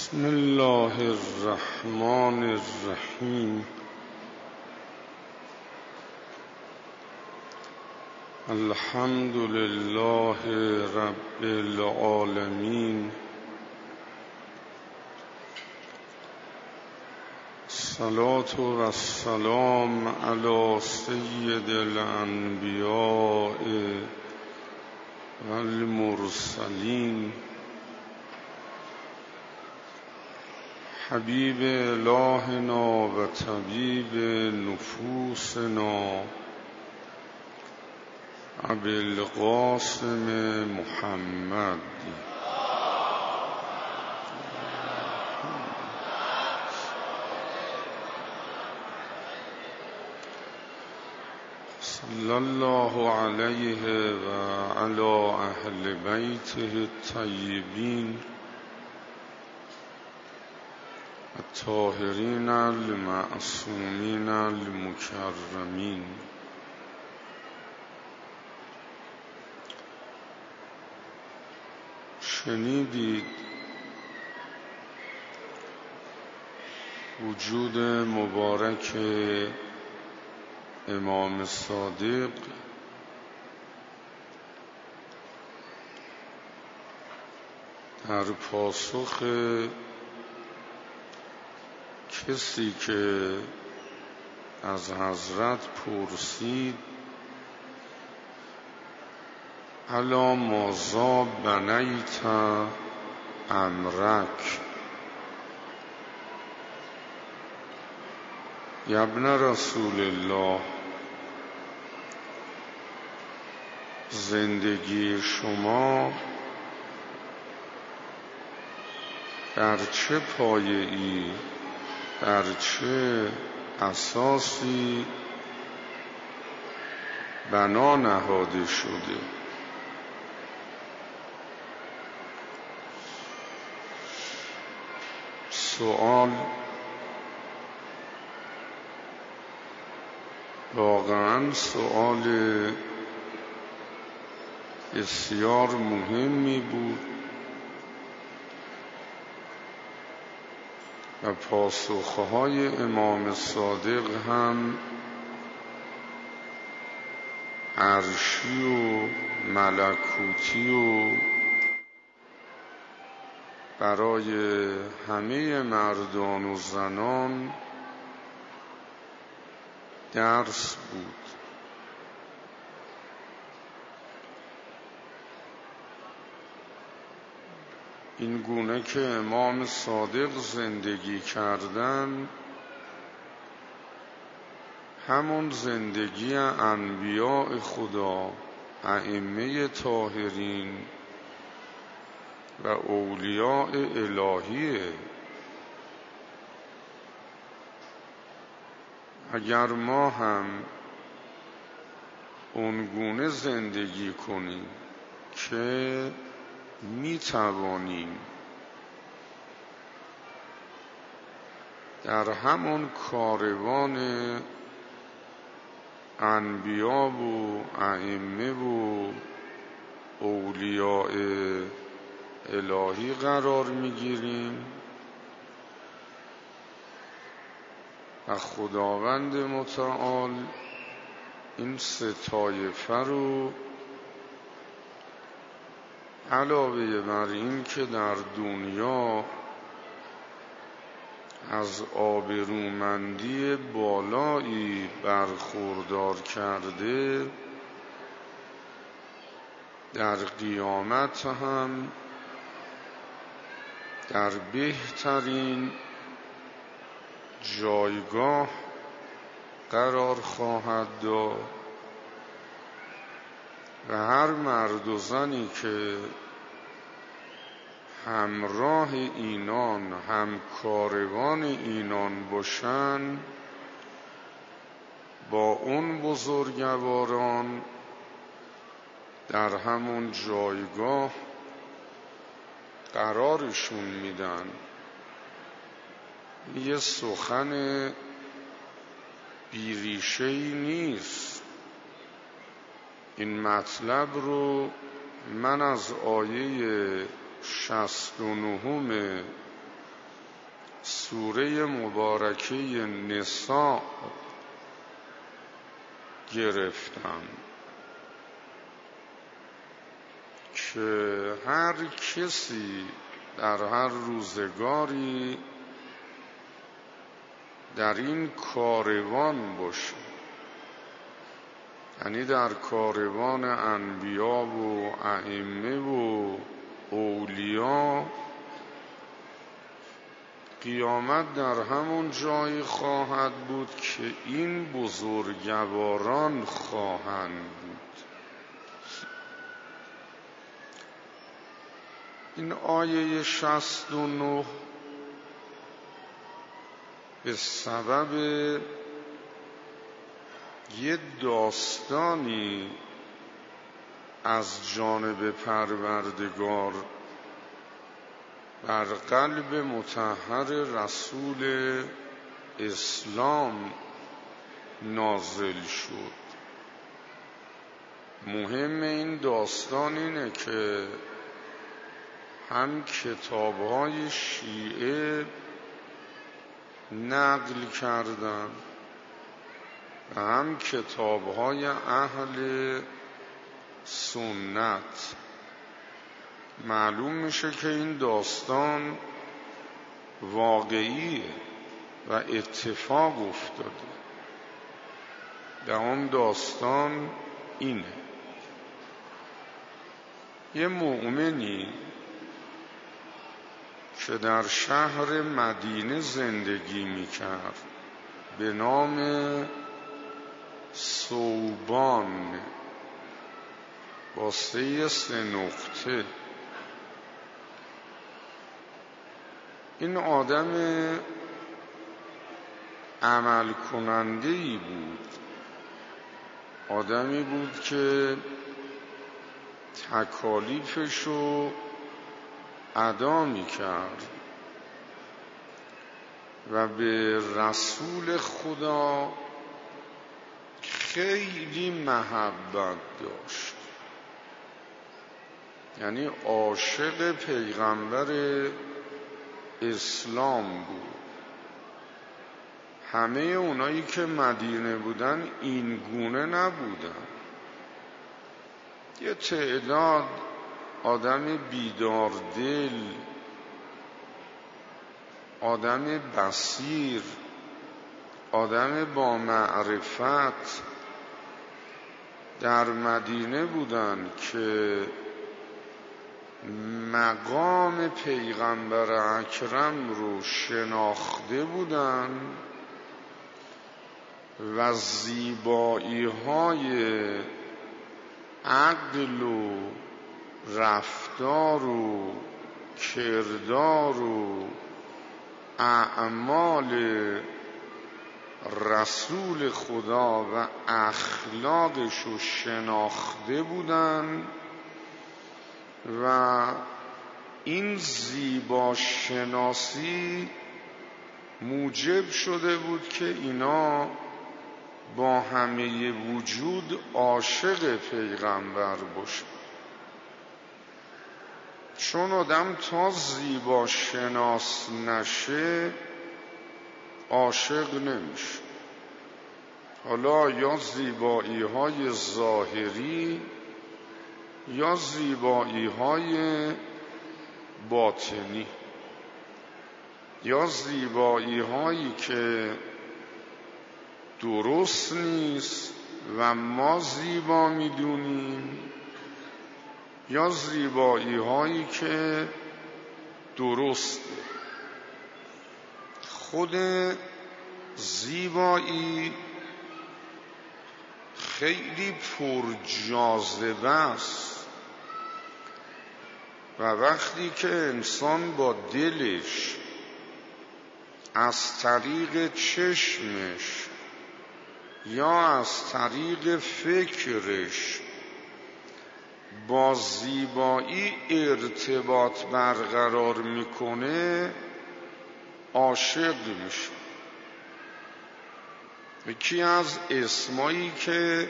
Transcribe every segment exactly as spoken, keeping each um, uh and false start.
بسم الله الرحمن الرحیم. الحمد لله رب العالمین. الصلاة و السلام علی سید الانبیاء و المرسلین، حبیب الهنا و طبیب نفوسنا ابی القاسم محمد. صلی الله علیه و علی اهل بیته الطیبین الطاهرین المعصومین المکرمین. شنیدید وجود مبارک امام صادق در پاسخ کسی که از حضرت پرسید الا ماذا بنیت امرک یا ابن رسول الله، زندگی شما در چه پایه‌ای، در چه اساسی بنا نهاده شده؟ سوال واقعا سوال بسیار مهمی بود و پاسخهای امام صادق هم عرشی و ملکوتی و برای همه مردان و زنان درس بود. این گونه که امام صادق زندگی کردن همون زندگی انبیاء خدا، ائمه طاهرین و اولیاء الهیه. اگر ما هم اون گونه زندگی کنیم که می توانیم در همون کاروان انبیا و ائمه و اولیاء الهی قرار می گیریم و خداوند متعال این سه طایفه رو علاوه بر این که در دنیا از آبرومندی بالایی برخوردار کرده، در قیامت هم در بهترین جایگاه قرار خواهد داد و هر مرد و زنی که همراه اینان، همکاروان اینان باشن، با اون بزرگواران در همون جایگاه قرارشون میدن. یه سخن بیریشه‌ای نیست. این مطلب رو من از آیه شصت و نهم سوره مبارکه نساء گرفتم که هر کسی در هر روزگاری در این کاروان باشه، یعنی در کاروان انبیا و ائمه و اولیا، قیامت در همون جایی خواهد بود که این بزرگواران خواهند بود. این آیه شصت و نه به سبب یه داستانی از جانب پروردگار بر قلب مطهر رسول اسلام نازل شد. مهم این داستان اینه که هم کتاب‌های شیعه نقل کردن و هم کتاب‌های اهل سنت. معلوم میشه که این داستان واقعیه و اتفاق افتاده. در اون داستان اینه: یه مؤمنی که در شهر مدینه زندگی میکرد به نام ثوبان با سه سه نقطه، این آدم عمل کننده‌ای بود، آدمی بود که تکالیفشو ادا می‌کرد و به رسول خدا خیلی محبت داشت، یعنی عاشق پیغمبر اسلام بود. همه اونایی که مدینه بودن این گونه نبودن. یه تعداد آدم بیدار دل، آدم بصیر، آدم با معرفت در مدینه بودن که مقام پیغمبر اکرم رو شناخته بودن و زیبایی های عقل و رفتار و کردار و اعمال رسول خدا و اخلاقش رو شناخته بودن و این زیبا شناسی موجب شده بود که اینا با همه وجود عاشق پیغمبر باشه. چون آدم تا زیبا شناس نشه عاشق نمیشه. حالا یا زیبایی های ظاهری یا زیبایی های باطنی، یا زیبایی هایی که درست نیست و ما زیبا میدونیم، یا زیبایی هایی که درسته. خود زیبایی خیلی پرجاذبه است و وقتی که انسان با دلش از طریق چشمش یا از طریق فکرش با زیبایی ارتباط برقرار میکنه عاشق میشه. یکی از اسمایی که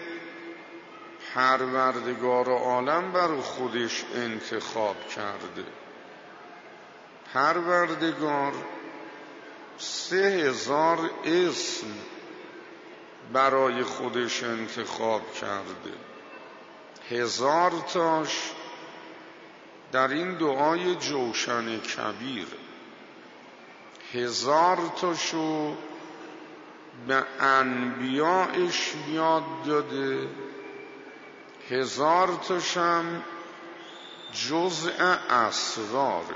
پروردگار عالم بر خودش انتخاب کرده، پروردگار سه هزار اسم برای خودش انتخاب کرده. هزار تاش در این دعای جوشن کبیر، هزار تاشو به انبیاءش یاد داده، هزار تاشم جزء اسراره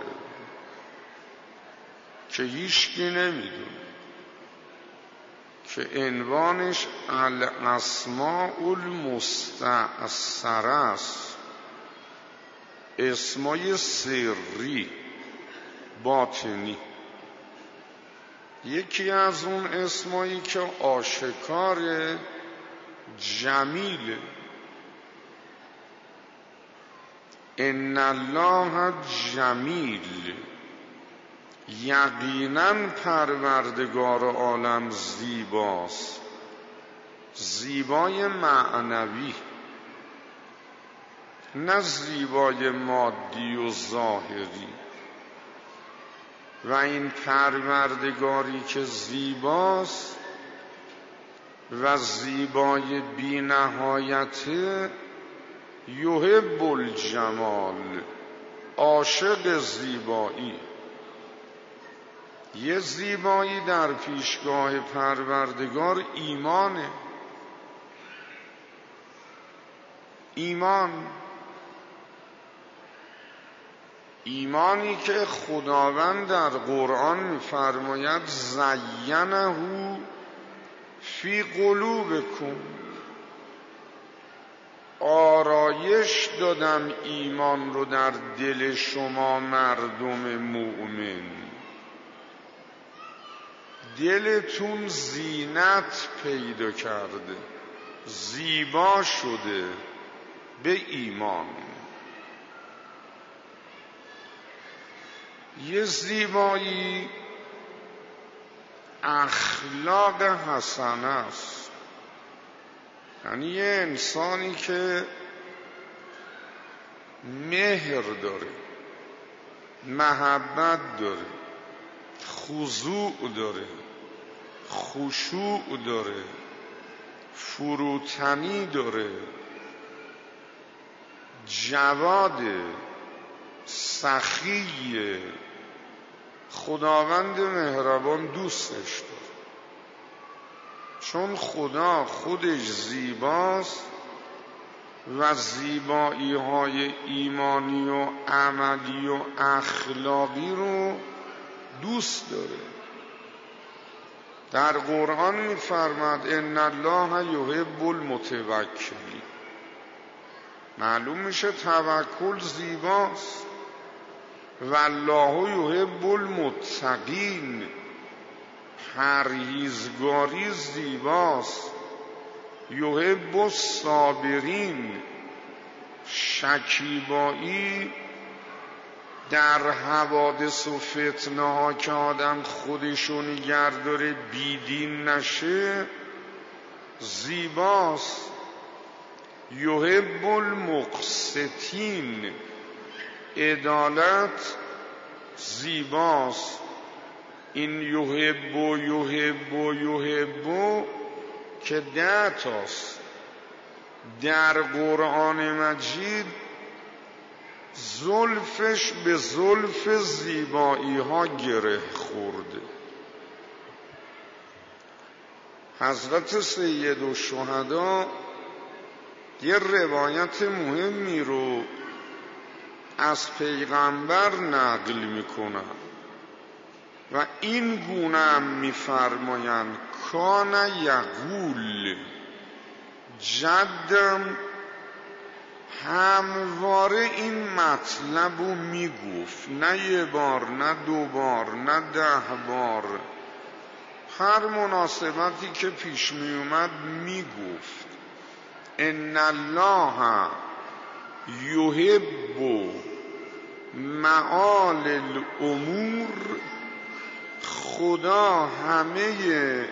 که هیچکی نمیدونه، که عنوانش الاسماء المستأثره است، اسمای سری باطنی. یکی از اون اسمایی که آشکار جمیله، ان الله جمیل، یقینا پروردگار عالم زیباست، زیبای معنوی، نه زیبای مادی و ظاهری. و این پروردگاری که زیباست و زیبای بی نهایته، یحب الجمال، عاشق زیبایی. یه زیبایی در پیشگاه پروردگار ایمانه. ایمان ایمانی که خداوند در قرآن می‌فرماید زینه فی قلوبکم، آرایش دادم ایمان رو در دل شما مردم مؤمن. دلتون زینت پیدا کرده، زیبا شده به ایمان. یه زیبایی اخلاق حسنه است، یعنی یه انسانی که مهر داره، محبت داره، خضوع داره، خشوع داره، فروتنی داره، جواده، سخیه، خداوند مهربان دوستش داره. چون خدا خودش زیباست و زیبایی های ایمانی و عملی و اخلاقی رو دوست داره. در قرآن می‌فرماد ان الله یحب المتوکلین. معلوم میشه توکل زیباست. والله یحب المتقین، پرهیزگاری زیباست. یحب الصابرین، شکیبایی در حوادث و فتنه ها که آدم خودشو نگه داره بیدین نشه زیباست. یحب المقسطین، عدالت زیباست. این یحب و یحب و یحب که ده تاست در قرآن مجید، زلفش به زلف زیبایی ها گره خورده. حضرت سید الشهدا یه روایت مهمی رو از پیغمبر نقل میکنن و این گونه هم میفرمایند کان یقول، جدم همواره این مطلب رو میگفت، نه یه بار، نه دو بار، نه ده بار، هر مناسبتی که پیش میومد میگفت ان الله یحب معال الامور، خدا همه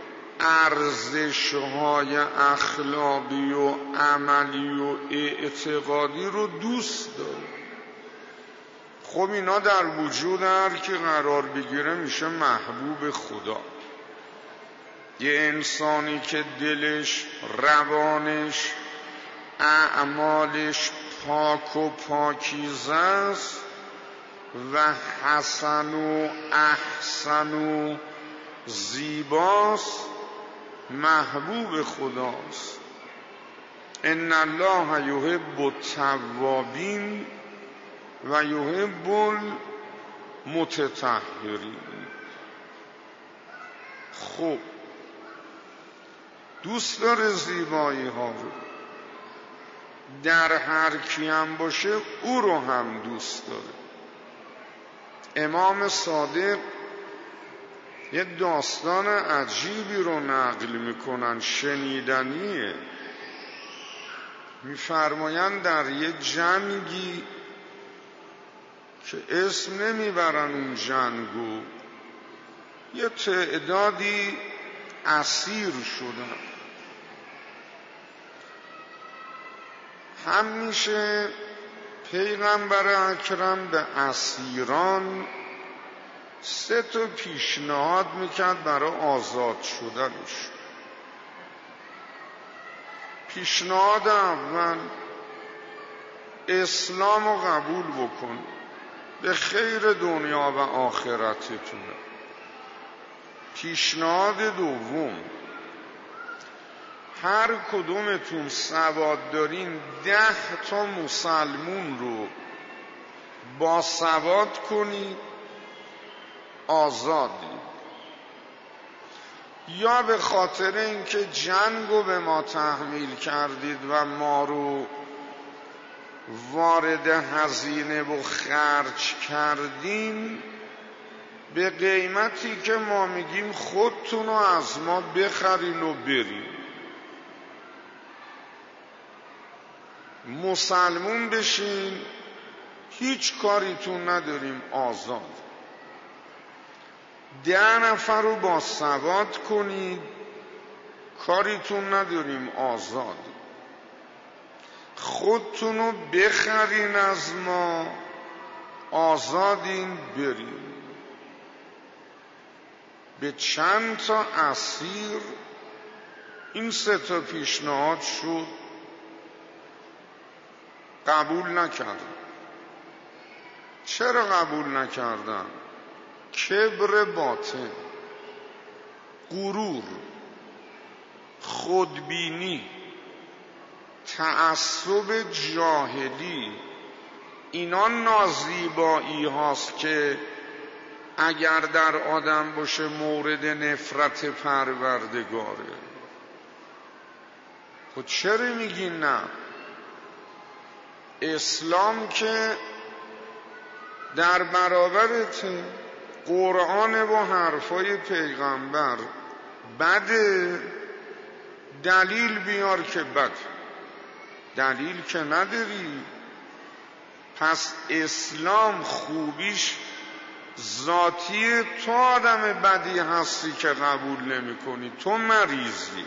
ارزش‌های اخلاقی و عملی و اعتقادی رو دوست داره. خب اینا در وجود هر کی قرار بگیره میشه محبوب خدا. یه انسانی که دلش، روانش، اعمالش پاک و پاکیزه است و حسن و احسن و زیباست، محبوب خداست. ان الله یحب التوابین و یحب المتطهرین. خب دوست داره زیبایی ها رو، در هر کی هم باشه او رو هم دوست داره. امام صادق یه داستان عجیبی رو نقل میکنن، شنیدنیه. میفرمایند در یه جنگی که اسم نمیبرن اون جنگو، یه تعدادی اسیر شدن. همیشه پیغمبر اکرم به اسیران سه تا پیشنهاد میکرد برای آزاد شدنش. پیشنهاد اول، اسلام رو قبول بکن، به خیر دنیا و آخرتتونه. پیشنهاد دوم، هر کدومتون سواد دارین ده تا مسلمون رو با سواد کنید، آزادی. یا به خاطر اینکه جنگ رو به ما تحمیل کردید و ما رو وارد هزینه و خرج کردین، به قیمتی که ما میگیم خودتون رو از ما بخرین و برین. مسلمون بشین، هیچ کاریتون نداریم، آزاد. ده نفر رو با سواد کنید، کاریتون نداریم، آزاد. خودتون رو بخرین از ما، آزادین، برین. به چند تا اسیر این سه تا پیشنهاد شد، قبول نکردن. چرا قبول نکردن؟ کبر باطن، غرور، خودبینی، تعصب جاهلی، اینا نازیبایی هاست که اگر در آدم باشه مورد نفرت پروردگاره. خب چرا میگین نه؟ اسلام که در برابرته، قرآن با حرفای پیغمبر بده، دلیل بیار که بده. دلیل که نداری، پس اسلام خوبیش ذاتی تو آدم بدی هستی که قبول نمی کنی، تو مریضی.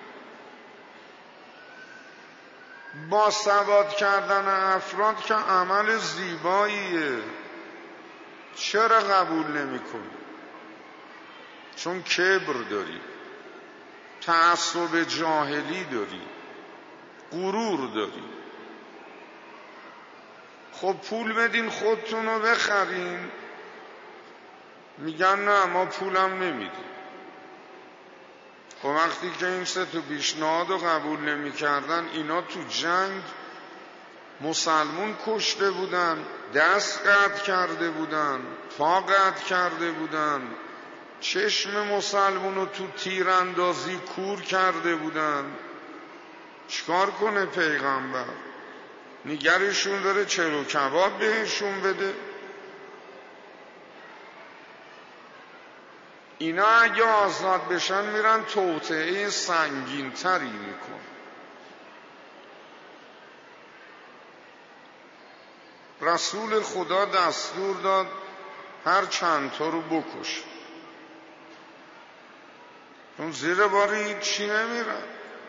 با سواد کردن افراد که عمل زیباییه، چرا قبول نمی کنی؟ چون کبر داری، تعصب جاهلی داری، غرور داری. خب پول بدین خودتون رو بخرین، میگن نه ما پولم نمیدیم. خب وقتی که این سه تا پیشنهاد رو قبول نمی کردن، اینا تو جنگ مسلمون کشته بودن، دست قطع کرده بودن، پا قطع کرده بودن، چشم مسلمون رو تو تیراندازی کور کرده بودن. چیکار کنه پیغمبر؟ نگرشون داره چلو کباب بهشون بده؟ اینا اگه آزاد بشن میرن توطئه سنگین تری میکن. رسول خدا دستور داد هر چند تا رو بکش، چون زیر باری چی نمیرن،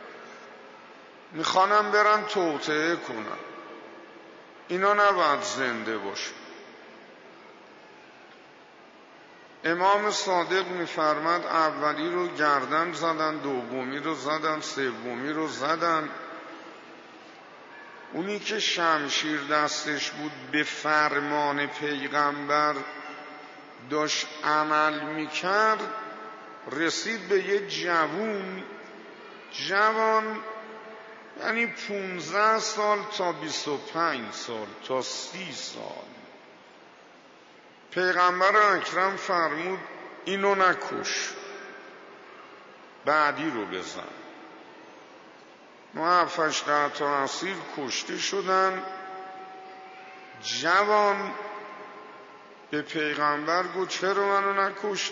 میخوانم برن توطئه کنن. اینا نباید زنده باشه. امام صادق می‌فرماد اولی رو گردن زدن، دومی رو زدن، سومی رو زدن. اونی که شمشیر دستش بود به فرمان پیغمبر داشت عمل میکرد، رسید به یه جوون، جوان یعنی پونزده سال تا بیست و پنج سال تا سی سال. پیغمبر اکرم فرمود اینو نکش، بعدی رو بزن. ما هفتش ده تا اسیر کشته شدن. جوان به پیغمبر گفت چرا منو نکشت؟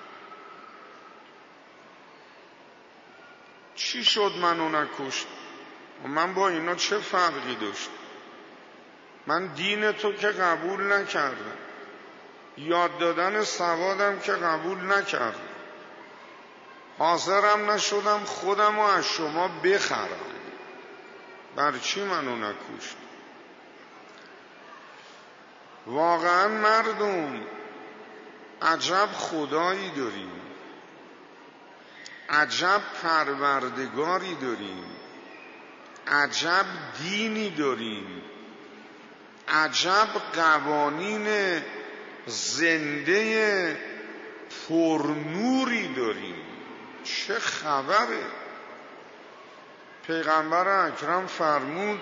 چی شد منو نکشت؟ من با اینا چه فرقی داشت؟ من دین تو که قبول نکردم، یاد دادن سوادم که قبول نکردم، حاضرم نشدم خودم رو از شما بخرم، بر چی منو نکشت؟ واقعا مردم عجب خدایی داریم، عجب پروردگاری داریم، عجب دینی داریم، عجب قوانین زنده پرنوری داریم. چه خبره؟ پیغمبر اکرم فرمود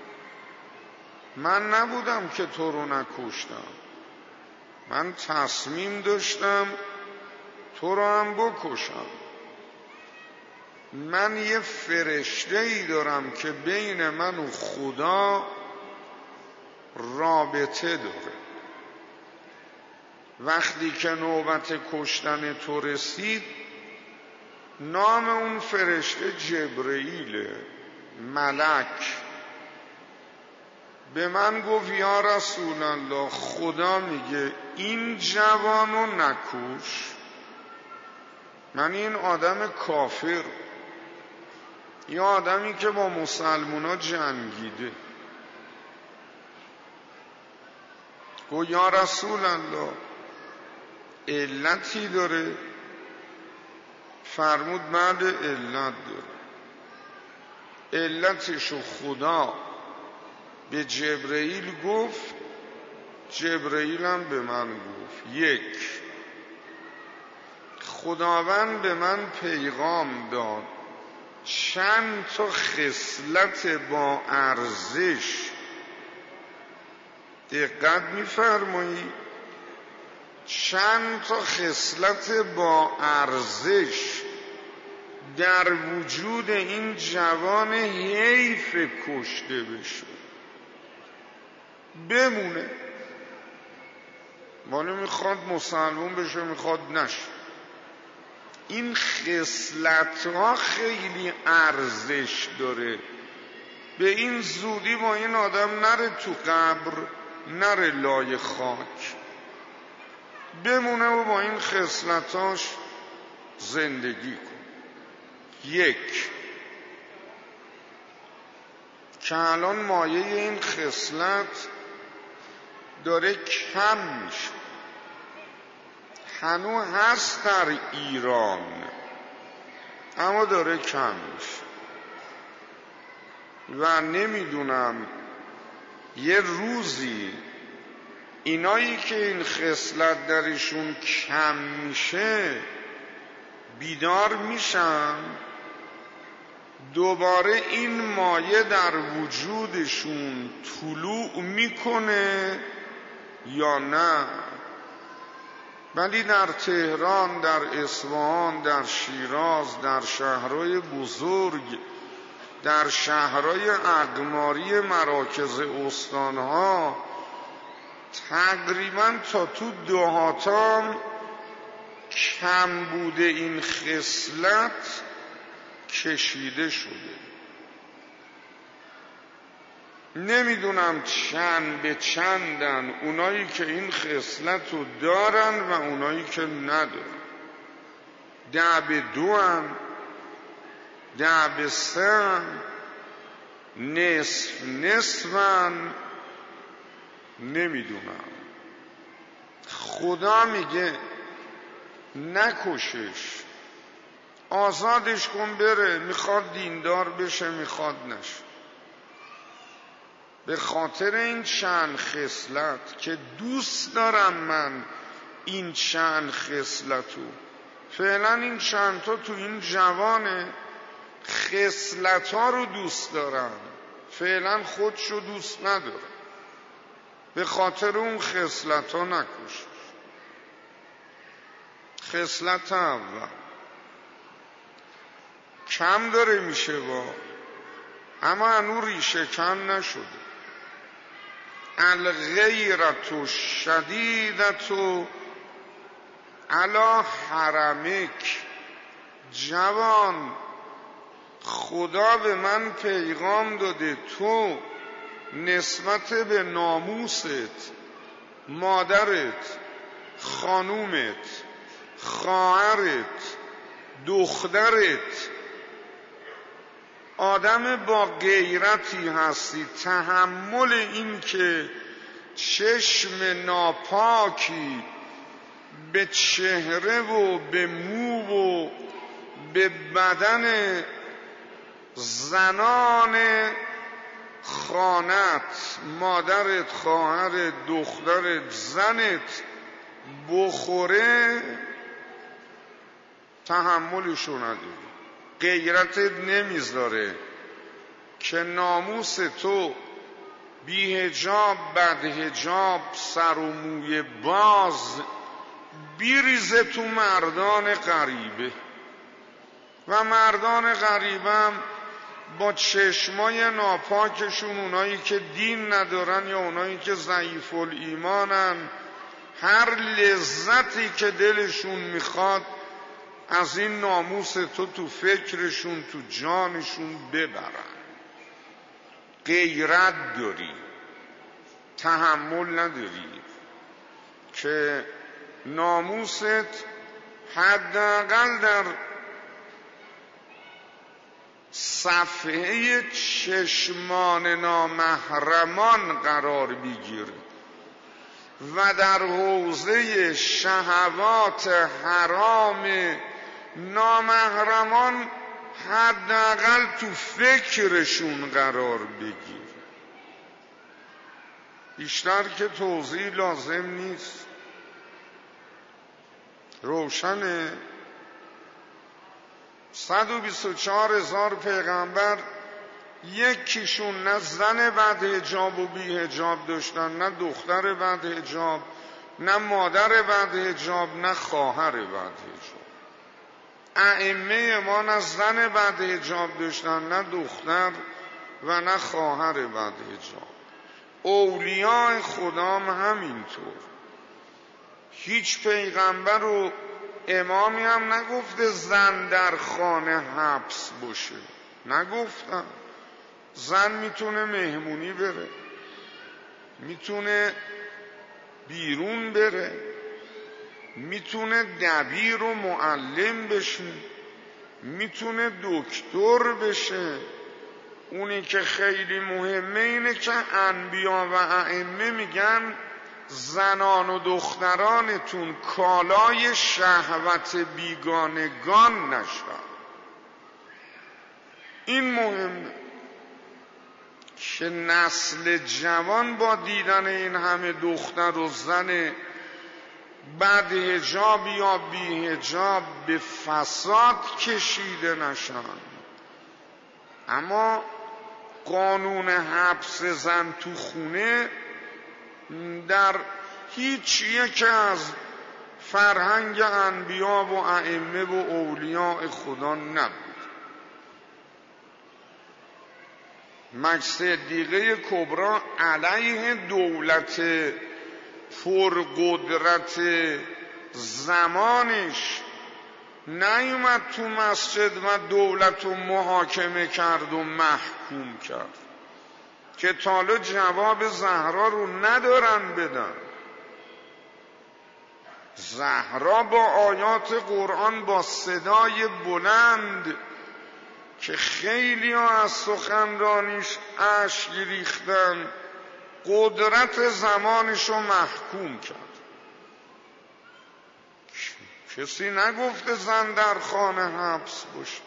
من نبودم که تو رو نکشتم، من تصمیم داشتم تو رو هم بکشم. من یه فرشته ای دارم که بین من و خدا رابطه داره. وقتی که نوبت کشتن تو رسید، نام اون فرشته جبرئیل ملک، به من گفت یا رسول الله خدا میگه این جوانو نکوش. من این آدم کافر، یه آدمی که با مسلمونا جنگیده، گفت یا رسول الله علتی داره؟ فرمود بعد علت داره. علتشو خدا به جبرئیل گفت، جبرئیل هم به من گفت. یک، خداوند به من پیغام داد چند تا خصلت با ارزش، دقت می‌فرمایید، چند تا خصلت با ارزش در وجود این جوان حیف کشته بشه، بمونه. ولی میخواد مسلمون بشه، میخواد نشه. این خصلت ها خیلی ارزش داره. به این زودی با این آدم نره تو قبر، نره لای خاک، بمونه و با این خصلتاش زندگی کن. یک، که الان مایه این خصلت داره کم میشه، هنوز هست در ایران اما داره کم میشه و نمیدونم یه روزی اینایی که این خصلت درشون کم میشه بیدار میشن، دوباره این مایه در وجودشون طلوع میکنه یا نه. ولی در تهران، در اصفهان، در شیراز، در شهرهای بزرگ، در شهرهای اقماری مراکز استانها، تقریبا تا تو دهاتام کم بوده این خصلت کشیده شده. نمیدونم چند به چندن اونایی که این خصلت رو دارن و اونایی که ندارن. ده به دو هم، ده به سه هم، نصف نصف هم، نمیدونم. خدا میگه نکشش، آزادش کن بره، میخواد دیندار بشه میخواد نشه. به خاطر این چند خصلت که دوست دارم من این چند خصلتو، فعلا این چند تا تو این جوانه، خصلت ها رو دوست دارم، فعلا خودشو دوست نداره، به خاطر اون خصلت ها نکش. خصلت اول کم داره میشه با، اما هنو ریشه کم نشده. الغیرت الشدیدت علی حرمک. جوان، خدا به من پیغام داده تو نسبت به ناموست، مادرت، خانومت، خواهرت، دخترت آدم با غیرتی هستی. تحمل این که چشم ناپاکی به چهره و به مو و به بدن زنان خانت، مادرت، خواهرت، دخترت، زنت بخوره، تحملشو نداری. غیرتت نمیذاره که ناموس تو بی حجاب، بد حجاب، سر و موی باز بیریزه تو مردان غریبه. و مردان غریبم با چشمای ناپاکشون، اونایی که دین ندارن یا اونایی که ضعیف الایمانن، هر لذتی که دلشون میخواد از این ناموس تو تو فکرشون، تو جانشون ببرن. غیرت داری، تحمل نداری که ناموست حداقل در صفحه چشمان نامحرمان قرار بگیره و در حوزه شهوات حرام نامحرمان حداقل تو فکرشون قرار بگیر. بیشتر که توضیح لازم نیست، روشنه. صد و بیست و چهار هزار پیغمبر یکیشون نه زن بعد حجاب و بی حجاب داشتن، نه دختر بعد حجاب، نه مادر بعد حجاب، نه خواهر بعد حجاب. ائمه ما نه زن بعد حجاب داشتن، نه دختر و نه خواهر بعد حجاب. اولیاء خدا هم همینطور. هیچ پیغمبر و امامی هم نگفته زن در خانه حبس باشه، نگفتم. زن میتونه مهمونی بره، میتونه بیرون بره، میتونه دبیر و معلم بشه، میتونه دکتر بشه. اونی که خیلی مهمه اینه که انبیا و ائمه میگن زنان و دخترانتون کالای شهوت بیگانگان نشن. این مهمه که نسل جوان با دیدن این همه دختر و زن بعد حجاب یا بی حجاب به فساد کشیده نشن. اما قانون حبس زن تو خونه در هیچ یک از فرهنگ انبیا و ائمه و اولیاء خدا نبود. مگه صدیقه کبری علیه دولت پرقدرت زمانش نیومد تو مسجد و دولت رو محاکمه کرد و محکوم کرد که تالا جواب زهرا رو ندارن بدن. زهرا با آیات قرآن با صدای بلند که خیلی ها از سخنرانیش اشک ریختن، قدرت زمانش رو محکوم کرد کسی نگفته زن در خانه حبس باشه،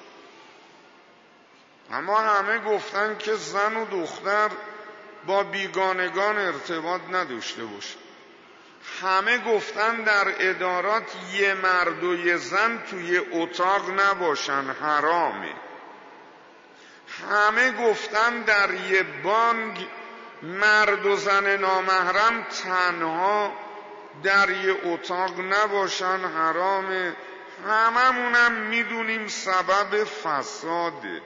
اما همه گفتن که زن و دختر با بیگانگان ارتباط نداشته باشه. همه گفتن در ادارات یه مرد و یه زن توی اتاق نباشن، حرامه. همه گفتن در یه بانک مرد و زن نامحرم تنها در یه اتاق نباشن، حرامه. هممونم میدونیم سبب فساده.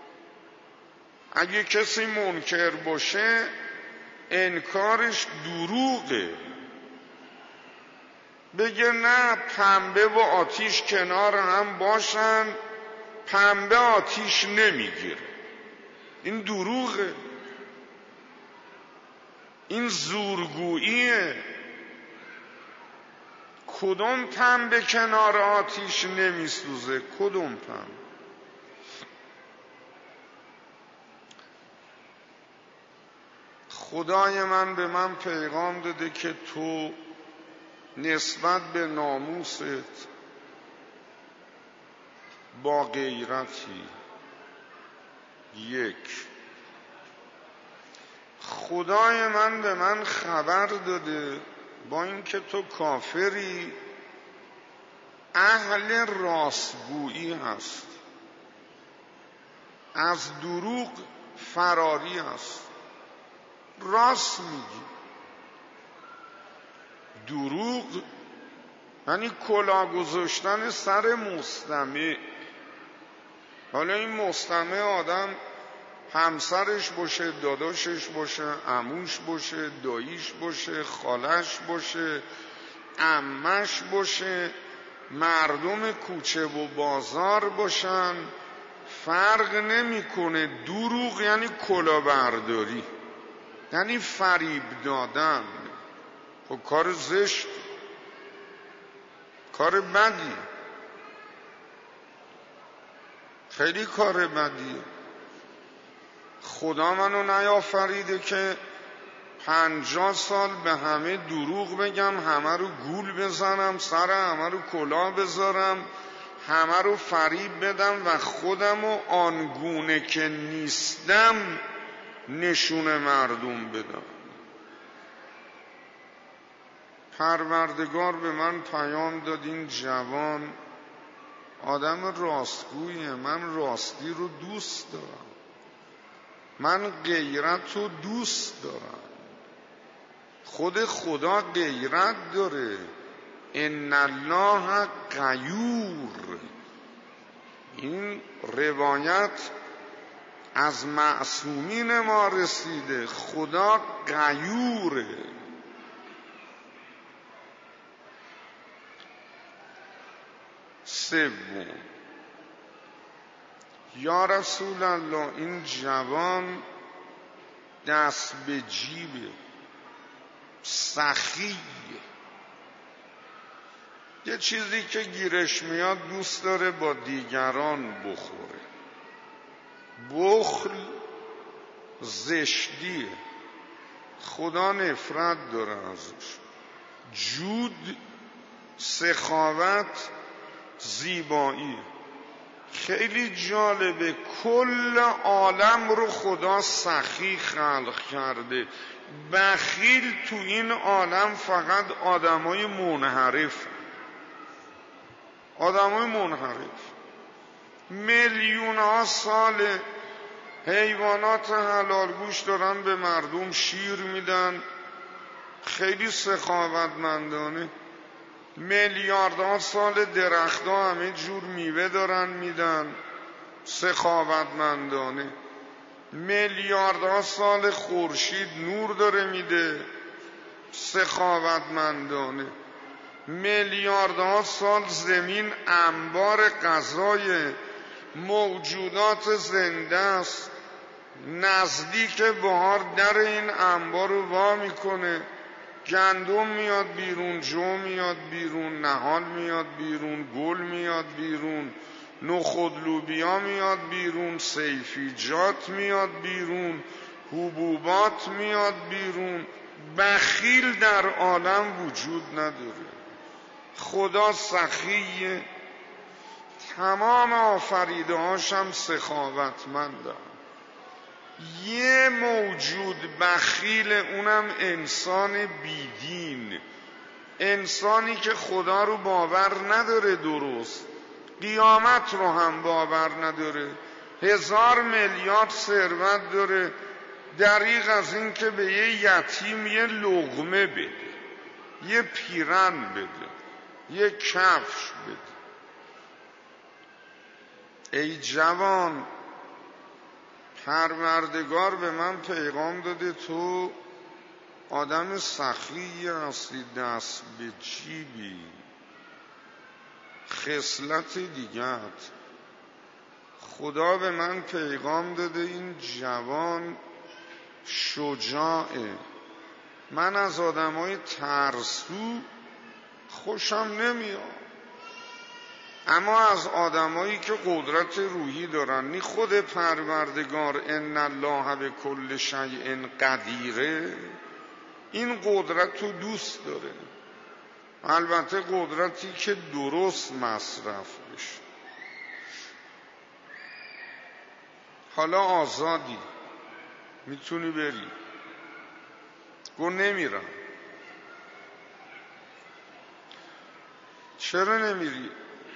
اگه کسی منکر باشه انکارش دروغه. بگه نه پنبه و آتیش کنار هم باشن، پنبه آتیش نمیگیره، این دروغه، این زورگوییه. کدوم پنبه کنار آتیش نمیسوزه؟ کدوم پنبه؟ خدای من به من پیغام داده که تو نسبت به ناموست با غیرتی. یک، خدای من به من خبر داده با اینکه تو کافری اهل راستگویی هست، از دروغ فراری هست، راست میگی. دروغ یعنی کلاه گذاشتن سر مستمع. حالا این مستمع آدم همسرش باشه، داداشش باشه، عموش باشه، داییش باشه، خالش باشه، عمش باشه، مردم کوچه و بازار باشن، فرق نمیکنه. دروغ یعنی کلاهبرداری، یعنی فریب دادن. خب کار زشت، کار بدی، خیلی کار بدی. خدا منو نیافریده که پنجاه سال به همه دروغ بگم، همه رو گول بزنم، سر همه رو کلاه بذارم، همه رو فریب بدم و خودم و آنگونه که نیستم نشون مردم بدم. پروردگار به من پیام داد این جوان آدم راستگویه، من راستی رو دوست دارم، من غیرت رو دوست دارم. خود خدا غیرت داره. ان الله غیور. این روایت از معصومین ما رسیده. خدا غیوره. سوم، یا رسول الله این جوان دست به جیبه، سخیه، یه چیزی که گیرش میاد دوست داره با دیگران بخوره. بخل زشتیه، خدا نفرت داره ازش. جود سخاوت زیبایی. خیلی جالبه، کل عالم رو خدا سخی خلق کرده. بخیل تو این عالم فقط آدمای منحرف، آدمای منحرف. میلیون ها سال حیوانات حلال گوش دارن به مردم شیر میدن، خیلی سخاوتمندانه. میلیاردها سال درختها همه جور میوه دارن میدن، سخاوتمندانه. میلیاردها سال خورشید نور داره میده، سخاوتمندانه. میلیاردها سال زمین انبار غذای موجودات زنده است. نزدیک بهار در این انبار رو وا میکنه، گندم میاد بیرون، جو میاد بیرون، نهال میاد بیرون، گل میاد بیرون، نخود لوبیا میاد بیرون، سیفیجات میاد بیرون، حبوبات میاد بیرون. بخیل در عالم وجود نداره. خدا سخیه، تمام آفریده هاشم سخاوتمندن. یه موجود بخیل، اونم انسان بیدین، انسانی که خدا رو باور نداره، درست قیامت رو هم باور نداره، هزار میلیارد ثروت داره، دریغ از این که به یه یتیم یه لقمه بده، یه پیرن بده، یه کفش بده. ای جوان، پروردگار به من پیغام داده تو آدم سخی هستی، دست به جیبی. خصلت دیگت، خدا به من پیغام داده این جوان شجاعه. من از آدمای ترسو خوشم نمیاد، اما از آدمایی که قدرت روحی دارن، نی خود پروردگار ان الله به کل شیء قدیره، این قدرت رو دوست داره. البته قدرتی که درست مصرف بشه. حالا آزادی، میتونی بری. گو نمیرم. چرا نمیری؟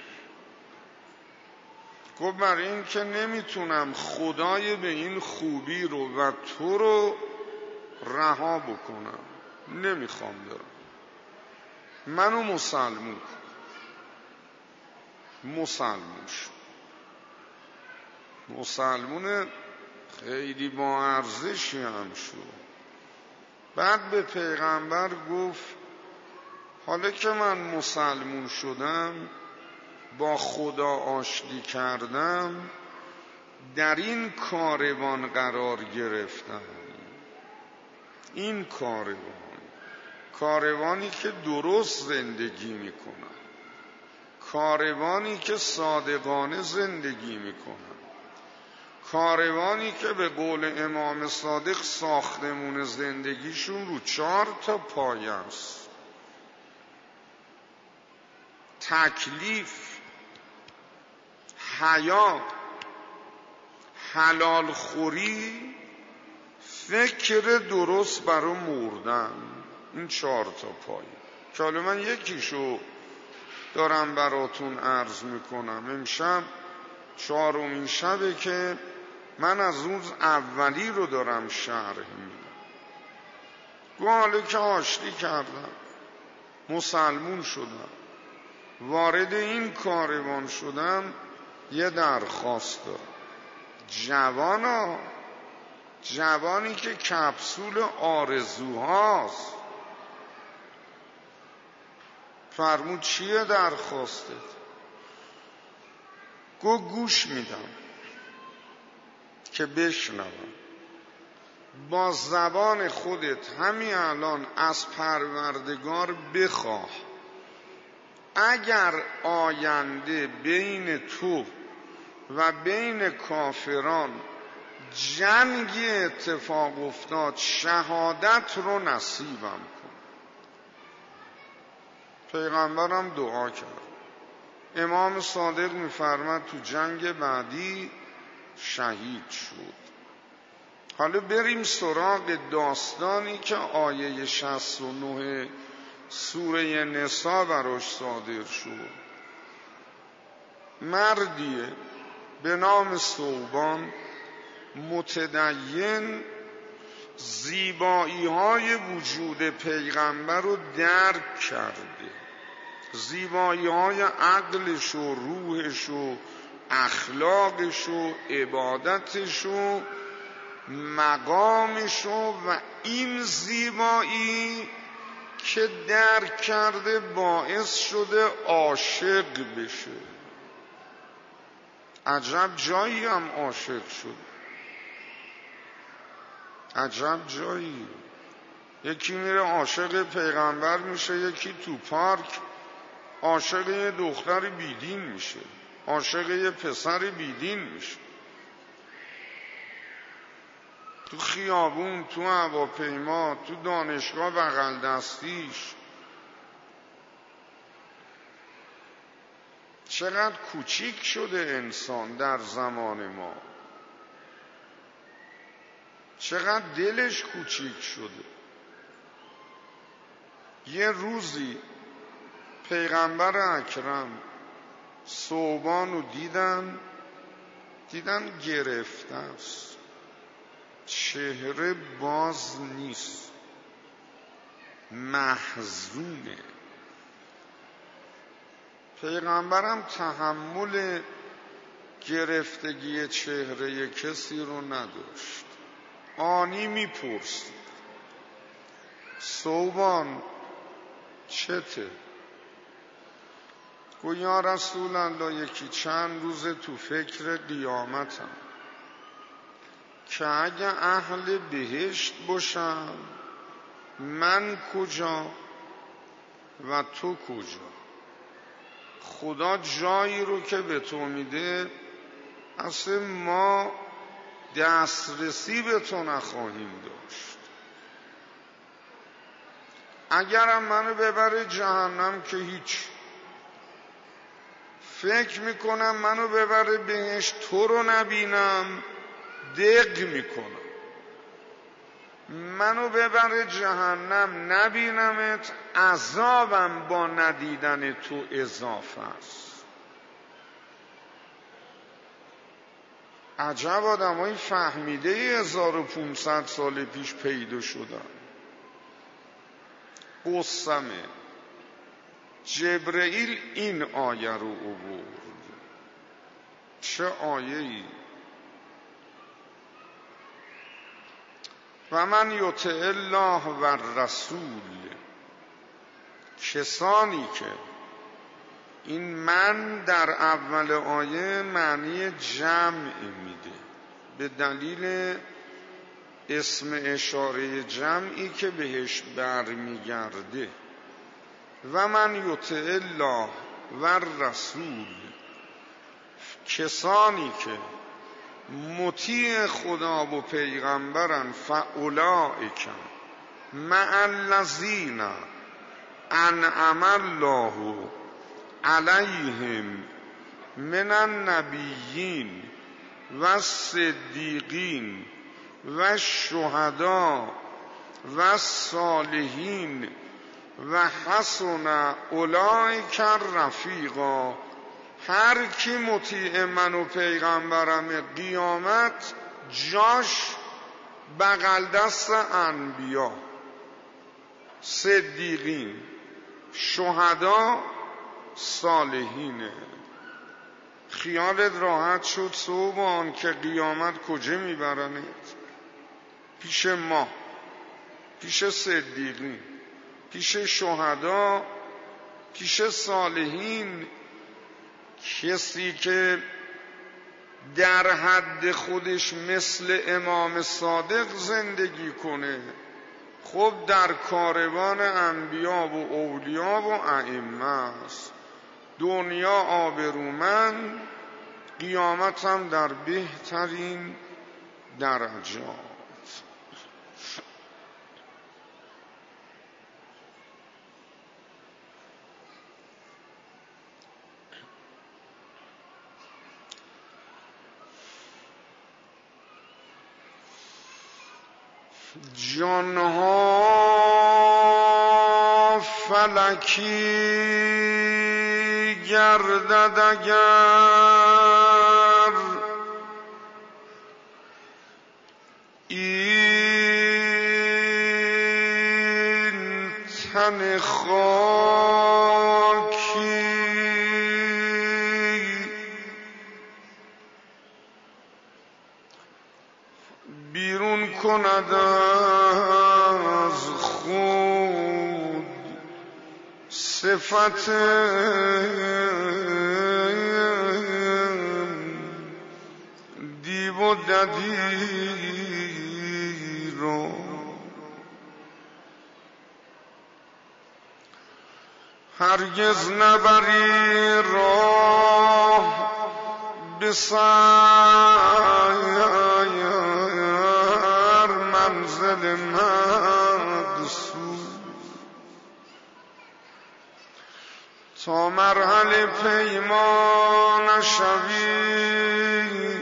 گو برای این که نمیتونم خدای به این خوبی رو و تو رو رها بکنم، نمیخوام دارم. منو مسلمون کن. مسلمون شد. مسلمون خیلی با ارزشی هم شد. بعد به پیغمبر گفت حالا که من مسلمون شدم، با خدا آشتی کردم، در این کاروان قرار گرفتم. این کاروان، کاروانی که درست زندگی میکنن، کاروانی که صادقانه زندگی میکنن، کاروانی که به قول امام صادق ساختمون زندگیشون رو چهار تا پایه است: تکلیف، حیا، حلال خوری، فکر درست برای مردن. این چهار تا پایه که حالا من یکیشو دارم براتون عرض میکنم. امشب چهارمین شبه که من از روز اولی رو دارم شرح میدم. گو حالا که آشتی کردم، مسلمون شدم، وارد این کاروان شدم، یه درخواست دارم. جوانا، جوانی که کپسول آرزوهاست، فرمود چیه درخواستت؟ گو گوش میدم که بشنوم. با زبان خودت همین الان از پروردگار بخواه اگر آینده بین تو و بین کافران جنگی اتفاق افتاد، شهادت رو نصیبم کن. پیغمبرم دعا کرد. امام صادق میفرماد تو جنگ بعدی شهید شد. حالا بریم سراغ داستانی که آیه شصت و نه سوره نساء براش صادر شد. مردیه به نام ثوبان، متدین، زیبایی های وجود پیغمبر رو درک کرده، زیبایی های عقلش و روحش و اخلاقش و عبادتش و مقامش و این زیبایی که درک کرده باعث شده عاشق بشه. عجب جایی هم عاشق شد، عجب جایی. یکی میره عاشق پیغمبر میشه، یکی تو پارک عاشق یه دختر بیدین میشه، عاشق یه پسر بیدین میشه، تو خیابون، تو هواپیما، تو دانشگاه بغل دستیش. چقدر کوچیک شده انسان در زمان ما، چقدر دلش کوچیک شده. یه روزی پیغمبر اکرم ثوبان رو دیدن دیدن گرفته است، چهره باز نیست، محزونه. پیغمبرم تحمل گرفتگی چهره کسی رو نداشت. آنی میپرسید ثوبان چته؟ گو یا رسول الله یکی چند روز تو فکر قیامتم که اگه اهل بهشت باشم من کجا و تو کجا؟ خدا جایی رو که به تو میده اصلا ما دسترسی به تو نخواهیم داشت. اگرم منو ببره جهنم که هیچ، فکر میکنم منو ببره بهشت تو رو نبینم دق میکنم، منو ببره جهنم نبینمت عذابم با ندیدن تو اضافه است. عجب آدمای فهمیده هزار و پونصد سال پیش پیدا شدن. قسمه جبرئیل این آیه رو آورد. چه آیه‌ای؟ و من یطع الله و الرسول، کسانی که این من در اول آیه معنی جمع میده به دلیل اسم اشاره جمعی که بهش برمیگرده. و من یطع الله و الرسول، کسانی که مطیع خدا و پیغمبرن، فاولئک مع الذین انعم الله علیهم من النبیین و الصدیقین و الشهداء و الصالحین و حسن اولئک رفیقا. هر کی مطیع من و پیغمبرم قیامت جاش بغل دست انبیا، صدیقین، شهدا، صالحینه. خیالت راحت شد ثوبان که قیامت کجا میبرنت؟ پیش ما، پیش صدیقین، پیش شهدا، پیش صالحین. کسی که در حد خودش مثل امام صادق زندگی کنه خب در کاروان انبیا و اولیا و ائمه است. دنیا آبرومند، قیامت هم در بهترین درجات. جانها فلکی گردد اگر این تن خاکی بیرون کند از خود صفت دیو و ددی رو. هرگز نبری راه به سر منزل مقصود تا مرحله پیمان شوی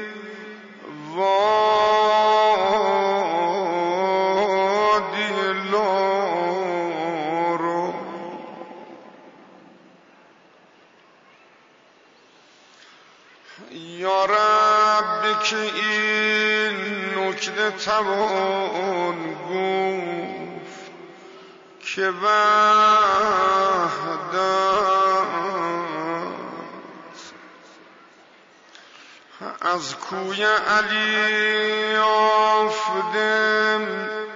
وادی لارو یا رب که این نکته توان گفت که وحدت از کوی علی آفدم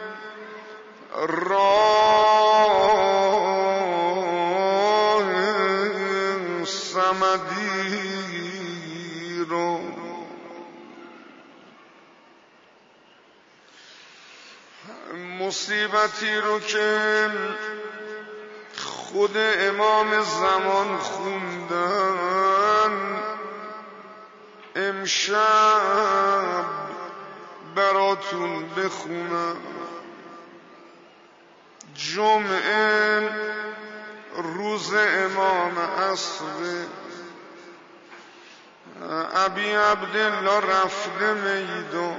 راه صمدی رو مصیبتی رو که خود امام زمان خوندن امشب براتون بخونم. جمعه روز امام عصر ابی عبدالله رفته میدان،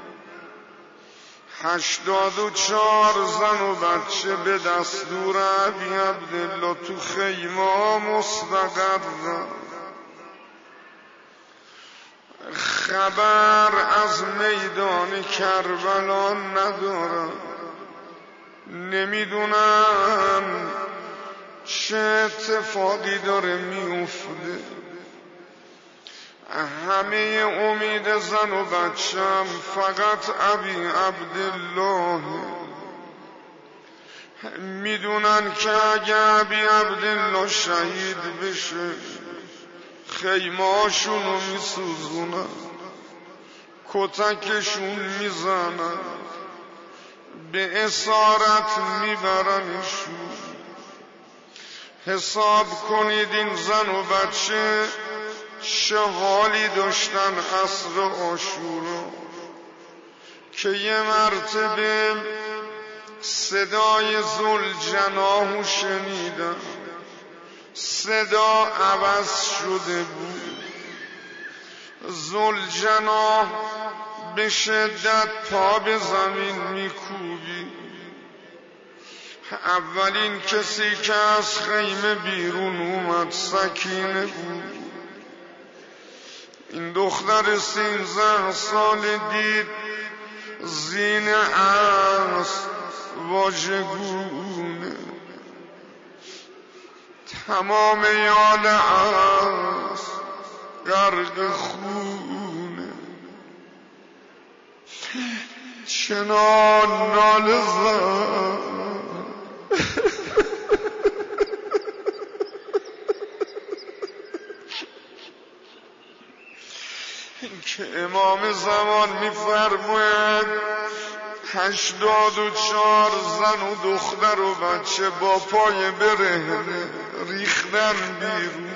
هشتاد و چار زن و بچه به دستور ابی عبدالله تو خیمه مستقرن. خبر از میدان کربلا ندارم، نمیدونم چه اتفاقی داره میفته. همه امید زن و بچم فقط ابی عبدالله. میدونن که اگه ابی عبدالله شهید بشه خیمه‌هاشونو میسوزونن، کتکشون میزنن، به اسارت میبرنشون. حساب کنید این زن و بچه چه حالی داشتن عصر عاشورا که یه مرتبه صدای ذوالجناح شنیدن. صدا عوض شده بود. ذوالجناح به شدت پا به زمین میکوبید. اولین کسی که از خیمه بیرون اومد سکینه بود. این دختر سیزده سال دید زین اسب واژگونه، تمام یال اسب غرق خونه. چنان ناله زد که امام زمان میفرماید هشتاد و چهار زن و دختر و بچه با پای برهنه ریختن بیرون.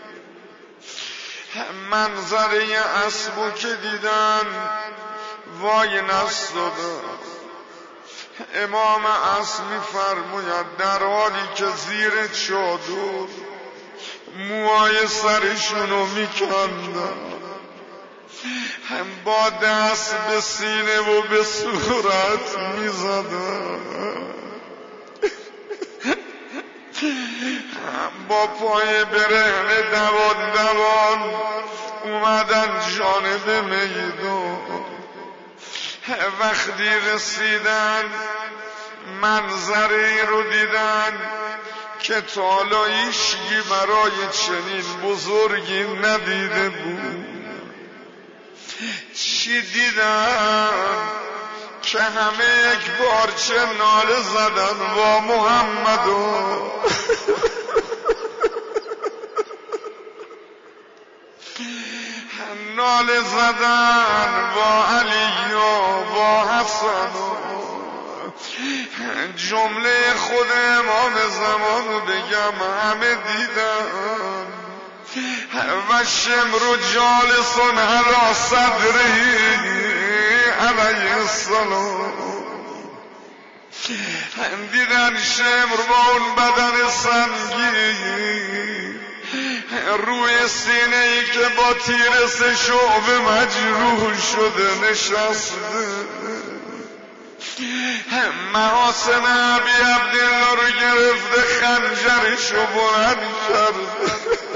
منظره اسبو که دیدن وای نستادن. امام اسب میفرماید در حالی که زیر چادر موهای سرشونو میکندن، هم با دست به سینه و به صورت میزدن، با پای برهنه دوان دوان اومدن جانب میدان. وقتی رسیدن منظری رو دیدن که تا حالا هیچکی برای چنین بزرگی ندیده بود. چی دیدن که همه یک بارچه ناله زدن با محمدو. ناله زدن با علی و با حسن و جمله خود امام زمان بگم همه دیدن. و شمر جالسون علی صدری علیه السلام. دیدن شمر با اون بدن سنگین روی سینه ای که با تیر سه شعبه مجروح شده نشسته. محاسن ابی عبدالله رو گرفته خنجرشو بلند کرده.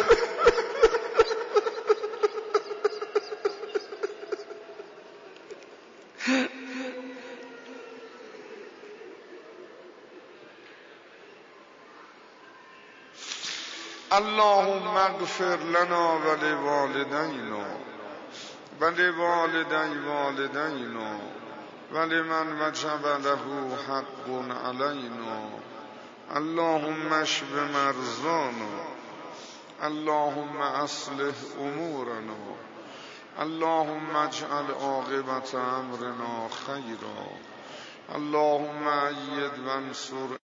اللهم اغفر لنا ولوالدينا ولوالدي والدينا ولمن وجب له حق علينا. اللهم اشف مرضانا، اللهم اصلح امورنا، اللهم اجعل عاقبة امرنا خيرا، اللهم ايد وانصر